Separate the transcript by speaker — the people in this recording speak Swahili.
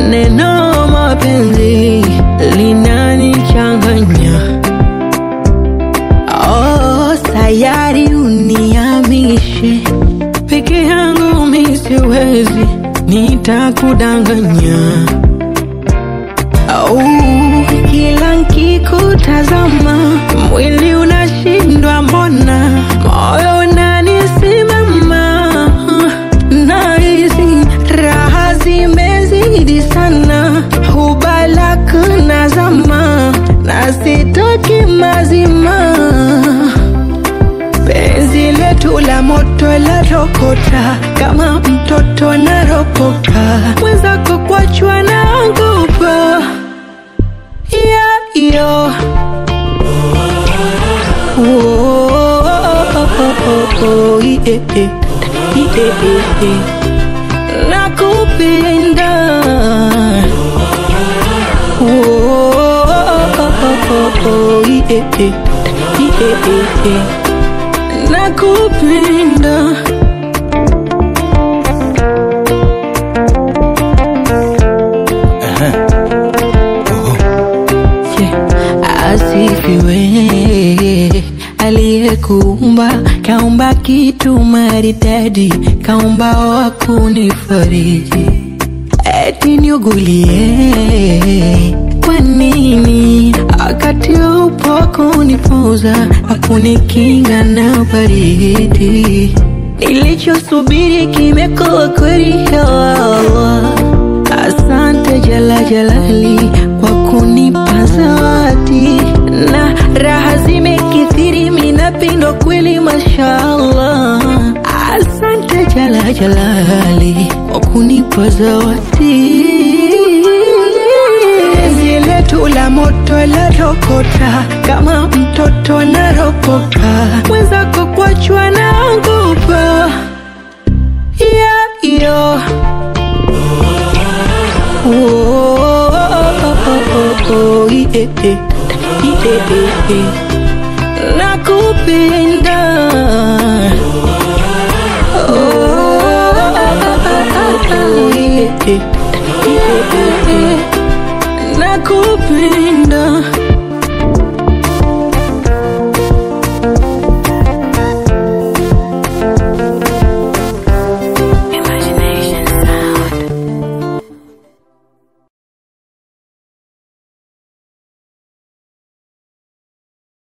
Speaker 1: Neno mapenzi linanichanganya. Oh, sayari unihamishe, peke yangu mimi siwezi, nitakudanganya. Oh, kila nikikutazama mwili unashindwa, mbona moyo unanisimama. Nahisi raha zimezidi sana, hubalaka nazama na sitoki mazima. Penzi letu la moto la rokota, kama mtoto naropoka, mwenzako kuachwa naogopa. Yeah, yo. Oh, yeah. Nakupenda. Oh, yeah. Nakupenda. Asifiwe aliyekuumba, kaumba kitu maridadi, kaumba wa kunifariji. Eti niugulie kwa nini, wakati upo kunipoza, hakunikinga na baridi. Nilichosubiri kimekuwa kweli, ya Allah. Asante Jala Jalali kwa kunipa zawadi, na raha zimekithiri, minapindwa kweli, mashallah. Asante Jala Jalali kwa kunipa zawadi. Zile tu la moto la rokota, kama mtoto naropoka, mwenzako kuachwa naogopa. Yeah, yo. Oh, yeah. Nakupenda. Oh, yeah. Nakupenda.